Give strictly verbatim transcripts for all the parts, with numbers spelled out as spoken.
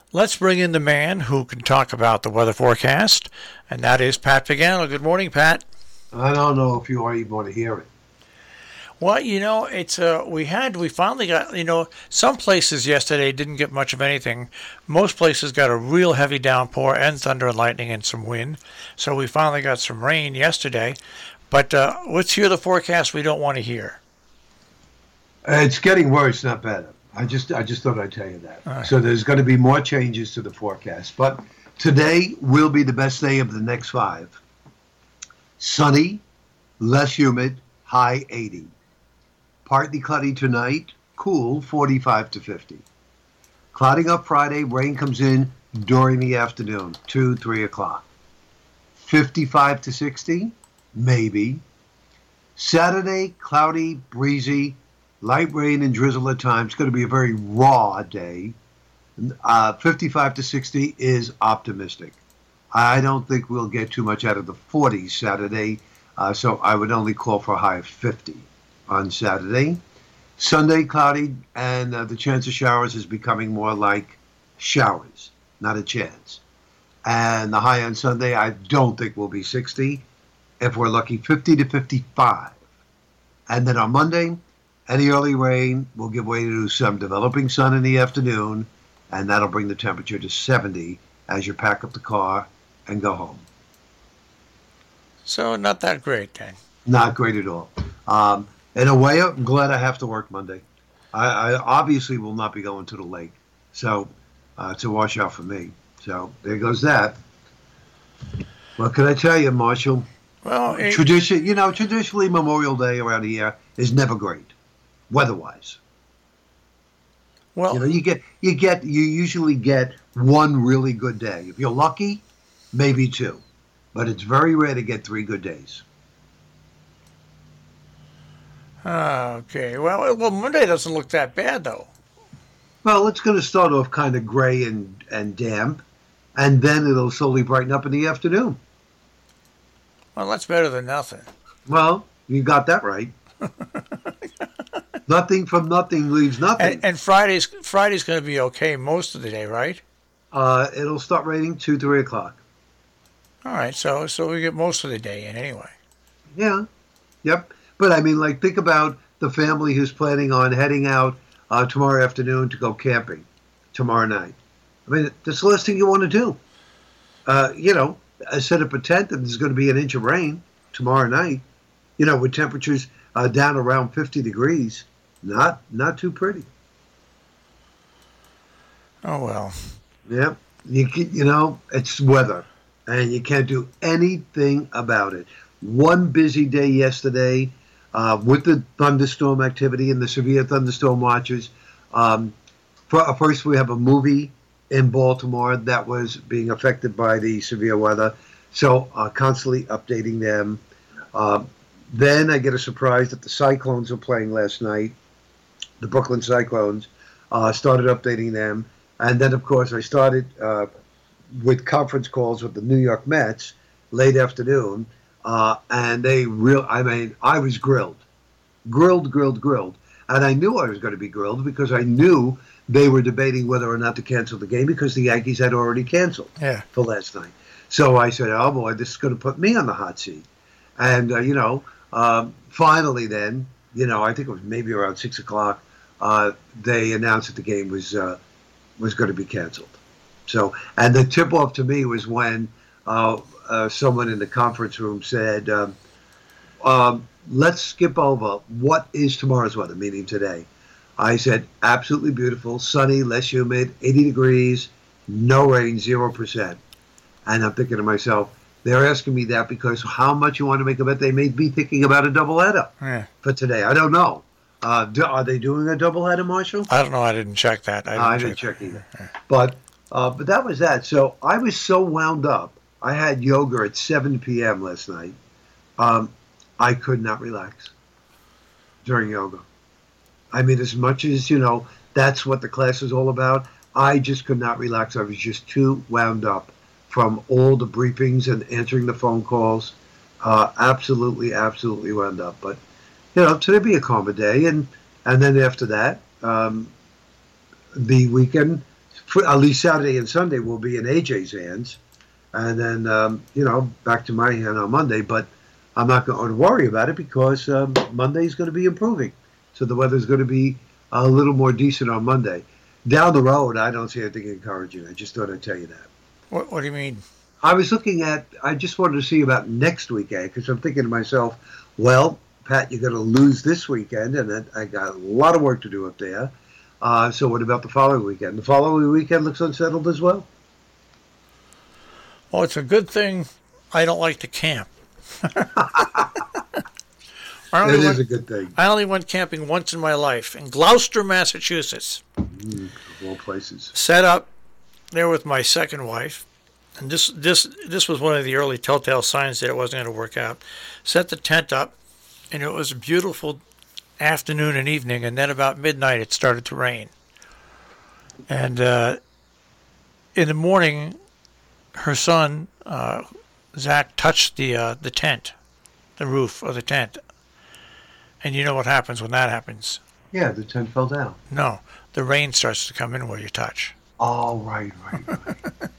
Let's bring in the man who can talk about the weather forecast, and that is Pat Pagano. Good morning, Pat. I don't know if you are even want to hear it. Well, you know, it's uh, we had we finally got you know some places yesterday didn't get much of anything. Most places got a real heavy downpour and thunder and lightning and some wind. So we finally got some rain yesterday. But uh, let's hear the forecast we don't want to hear. It's getting worse, not better. I just I just thought I'd tell you that. Right. So there's going to be more changes to the forecast. But today will be the best day of the next five. Sunny, less humid, high eighty. Partly cloudy tonight, cool forty-five to fifty. Clouding up Friday, rain comes in during the afternoon, two, three o'clock. fifty-five to sixty, maybe. Saturday, cloudy, breezy, light rain and drizzle at times. It's going to be a very raw day. Uh, fifty-five to sixty is optimistic. I don't think we'll get too much out of the forties Saturday, uh, so I would only call for a high of fifty on Saturday. Sunday, cloudy, and uh, the chance of showers is becoming more like showers, not a chance. And the high on Sunday, I don't think will be sixty. If we're lucky, fifty to fifty-five. And then on Monday, any early rain will give way to some developing sun in the afternoon, and that'll bring the temperature to seventy as you pack up the car and go home. So not that great then. Not great at all. Um, in a way, I'm glad I have to work Monday. I, I obviously will not be going to the lake, so uh, it's a washout for me. So there goes that. What can I tell you, Marshall? Well, it, Tradition, you know, traditionally Memorial Day around here is never great, weather-wise. well, You know, you get you get you usually get one really good day. If you're lucky, maybe two, but it's very rare to get three good days. uh, okay. Well, well, Monday doesn't look that bad though. Well, it's going to start off kind of gray and and damp, and then it'll slowly brighten up in the afternoon. Well, that's better than nothing. Well, you got that right. Nothing from nothing leaves nothing. And, and Friday's Friday's going to be okay most of the day, right? Uh, it'll start raining two, three o'clock. All right. So so we get most of the day in anyway. Yeah, yep. But I mean, like, think about the family who's planning on heading out uh, tomorrow afternoon to go camping tomorrow night. I mean, that's the last thing you want to do. Uh, you know, I set up a tent and there's going to be an inch of rain tomorrow night. You know, with temperatures uh, down around fifty degrees. Not not too pretty. Oh well. Yeah, you can, you know, it's weather, and you can't do anything about it. One busy day yesterday uh, with the thunderstorm activity and the severe thunderstorm watches. Um, for, first, we have a movie in Baltimore that was being affected by the severe weather, so uh, constantly updating them. Uh, then I get a surprise that the Cyclones were playing last night. The Brooklyn Cyclones uh, started updating them. And then, of course, I started uh, with conference calls with the New York Mets late afternoon. Uh, and they real, I mean, I was grilled, grilled, grilled, grilled. And I knew I was going to be grilled because I knew they were debating whether or not to cancel the game because the Yankees had already canceled Yeah. for last night. So I said, oh, boy, this is going to put me on the hot seat. And, uh, you know, um, finally then, you know, I think it was maybe around six o'clock, uh, they announced that the game was uh, was going to be canceled. So, and the tip-off to me was when uh, uh, someone in the conference room said, um, um, let's skip over what is tomorrow's weather, meaning today. I said, absolutely beautiful, sunny, less humid, eighty degrees, no rain, zero percent. And I'm thinking to myself, they're asking me that because how much you want to make a bet? They may be thinking about a doubleheader Yeah. for today. I don't know. Uh, do, are they doing a doubleheader, Marshall? I don't know. I didn't check that. I I didn't, didn't, I didn't check, check either. But uh, but that was that. So I was so wound up. I had yoga at seven p.m. last night. Um, I could not relax during yoga. I mean, as much as, you know, that's what the class is all about, I just could not relax. I was just too wound up from all the briefings and answering the phone calls. Uh, absolutely, absolutely wound up. But, you know, today be a calmer day. And, and then after that, um, the weekend, for, at least Saturday and Sunday will be in A J's hands, and then um, you know back to my hand on Monday. But I'm not going to worry about it because um, Monday is going to be improving, so the weather's going to be a little more decent on Monday. Down the road, I don't see anything encouraging. I just thought I'd tell you that. What, what do you mean? I was looking at, I just wanted to see about next weekend because I'm thinking to myself, well, Pat, you're going to lose this weekend, and I got a lot of work to do up there. Uh, so what about the following weekend? The following weekend looks unsettled as well? Well, it's a good thing I don't like to camp. I It is went, a good thing. I only went camping once in my life in Gloucester, Massachusetts. Mm, of all places. Set up there with my second wife. And this this this was one of the early telltale signs that it wasn't going to work out. Set the tent up, and it was a beautiful afternoon and evening, and then about midnight it started to rain. And uh, in the morning, her son, uh, Zach, touched the uh, the tent, the roof of the tent. And you know what happens when that happens? Yeah, the tent fell down. No, the rain starts to come in where you touch. Oh, right, right, right.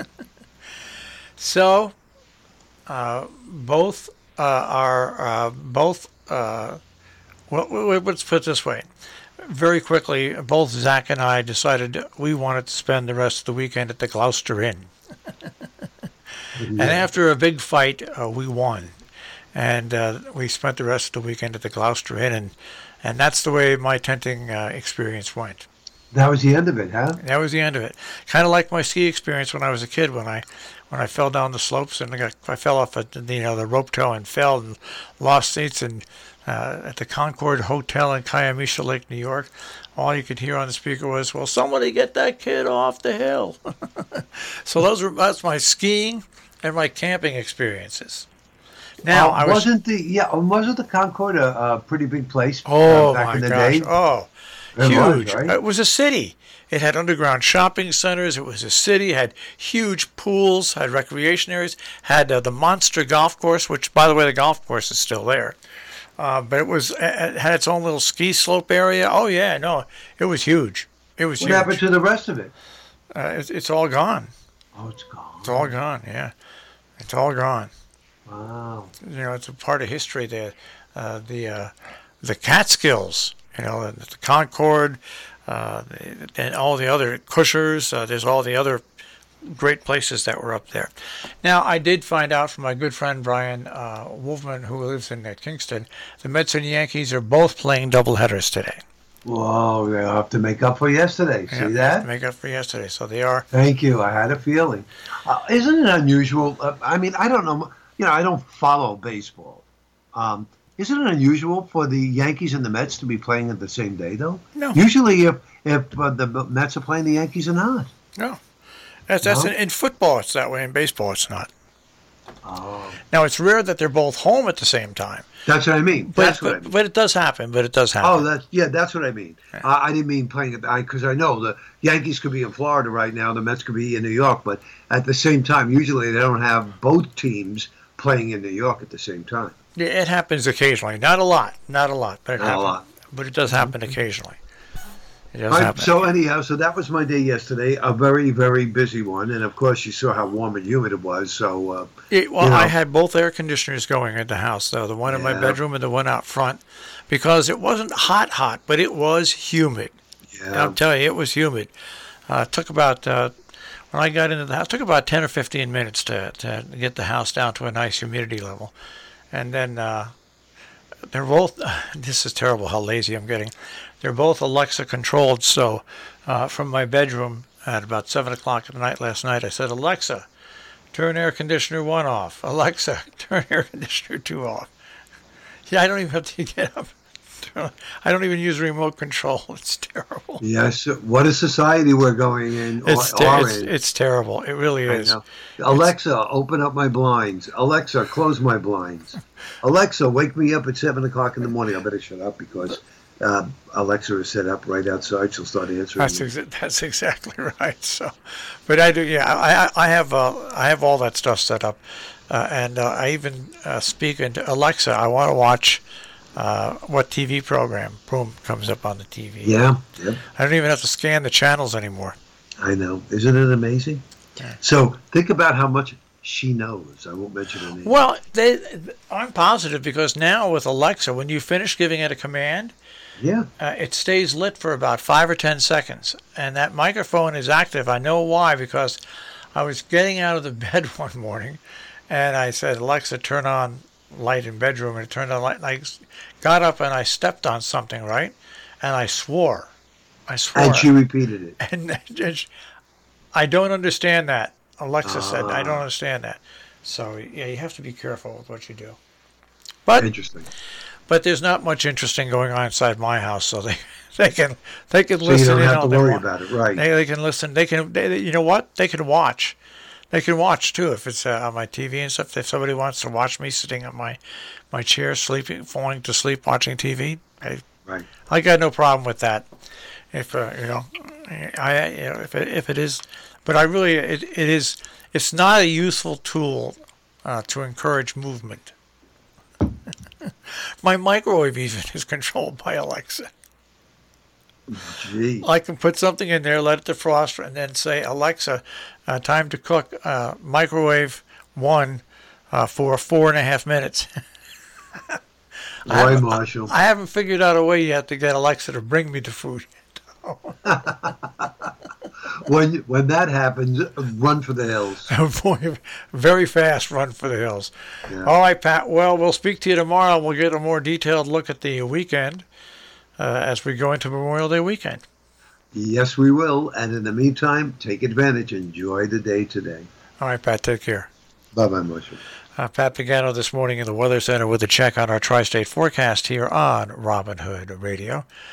So, uh, both uh, are uh, both. Uh, well, let's put it this way. Very quickly, both Zach and I decided we wanted to spend the rest of the weekend at the Gloucester Inn. And after a big fight, uh, we won, and uh, we spent the rest of the weekend at the Gloucester Inn, and and that's the way my tenting uh, experience went. That was the end of it, huh? That was the end of it. Kind of like my ski experience when I was a kid, when I when I fell down the slopes and I, got, I fell off at the, you know the rope tow and fell and lost seats and uh, at the Concord Hotel in Kiamish Lake, New York. All you could hear on the speaker was, "Well, somebody get that kid off the hill." So those were that's my skiing and my camping experiences. Now uh, I was, wasn't the yeah wasn't the Concord a, a pretty big place oh uh, back my in the gosh, day? oh. It Huge. was, right? It was a city. It had underground shopping centers. It was a city. Had huge pools. Had recreation areas. Had uh, the Monster Golf Course, which, by the way, the golf course is still there. Uh, but it was it had its own little ski slope area. Oh yeah, no, it was huge. It was What huge. happened to the rest of it? Uh, it's, it's all gone. Oh, it's gone. It's all gone. Yeah, it's all gone. Wow. You know, it's a part of history there. Uh, the uh, the Catskills. You know, the Concord, uh, and all the other Cushers. Uh, there's all the other great places that were up there. Now, I did find out from my good friend Brian uh, Wolfman, who lives in uh, Kingston, the Mets and Yankees are both playing doubleheaders today. Whoa, they'll have to make up for yesterday. See Yeah, that? Make up for yesterday. So they are. Thank you. I had a feeling. Uh, isn't it unusual? Uh, I mean, I don't know. You know, I don't follow baseball. Um, Isn't it unusual for the Yankees and the Mets to be playing at the same day, though? No. Usually, if if uh, the Mets are playing, the Yankees are not. No. That's, that's No? in, in football, it's that way. In baseball, it's not. Oh. Now, it's rare that they're both home at the same time. That's what I mean. But, That's what I but, mean. but it does happen. But it does happen. Oh, that's yeah. That's what I mean. Yeah. I, I didn't mean playing it because I, I know the Yankees could be in Florida right now, the Mets could be in New York, but at the same time, usually they don't have both teams playing in New York at the same time. Yeah, it happens occasionally. Not a lot. Not a lot. But it Not a happens. lot. But it does happen occasionally. It does Right, happen. so anyhow, so that was my day yesterday, a very, very busy one, and of course you saw how warm and humid it was. So, uh, It- well, you know. I had both air conditioners going in the house, though, the one in my Yeah. bedroom and the one out front, because it wasn't hot, hot, but it was humid. yeah, I'm telling you, it was humid. Uh, it took about, uh, when I got into the house, it took about ten or fifteen minutes to, to get the house down to a nice humidity level. And then uh, they're both, this is terrible how lazy I'm getting. They're both Alexa controlled, so uh, from my bedroom at about seven o'clock at night last night, I said, Alexa, turn air conditioner one off. Alexa, turn air conditioner two off. Yeah, I don't even have to get up. I don't even use remote control. It's terrible. yes. What a society we're going in. It's, or, ter- are it's, in. it's terrible. It really I is. know. Alexa, open up my blinds. Alexa, close my blinds. Alexa, wake me up at seven o'clock in the morning. I better shut up because uh, Alexa is set up right outside. She'll start answering. That's me. exa- that's exactly right. So, but I do. Yeah, I I have uh, I have all that stuff set up, uh, and uh, I even uh, speak into Alexa. I want to watch uh, what T V program. Boom, comes up on the T V. Yeah, yeah. I don't even have to scan the channels anymore. I know. Isn't it amazing? Yeah. So think about how much she knows. I won't mention her name. Well, they, I'm positive because now with Alexa, when you finish giving it a command, Yeah. uh, it stays lit for about five or ten seconds. And that microphone is active. I know why, because I was getting out of the bed one morning and I said, Alexa, turn on light in bedroom. And it turned on light. And I got up and I stepped on something, right? And I swore. I swore. And she repeated it. And, and she, I don't understand that. Alexa said, I don't Ah. understand that. So, yeah, you have to be careful with what you do. But Interesting. but there's not much interesting going on inside my house, so they they can they can So you listen don't in have to all they worry want. about it, right? They, they can listen. They can. They, you know what? They can watch. They can watch too if it's uh, on my T V and stuff. If somebody wants to watch me sitting on my my chair, sleeping, falling to sleep, watching T V, I Right. I got no problem with that. If uh, you know, I you know, if it, if it is, but I really it, it is. It's not a useful tool uh, to encourage movement. My microwave even is controlled by Alexa. Gee. I can put something in there, let it defrost, and then say, Alexa, uh, time to cook. Uh, microwave one uh, for four and a half minutes. I Boy, haven't- Marshall. I haven't figured out a way yet to get Alexa to bring me the food. When when that happens, run for the hills. Boy, very fast run for the hills. Yeah. All right, Pat. Well, we'll speak to you tomorrow. We'll get a more detailed look at the weekend uh, as we go into Memorial Day weekend. Yes, we will. And in the meantime, take advantage. Enjoy the day today. All right, Pat. Take care. Bye-bye, Marshall. Uh, Pat Pagano this morning in the Weather Center with a check on our tri-state forecast here on Robin Hood Radio.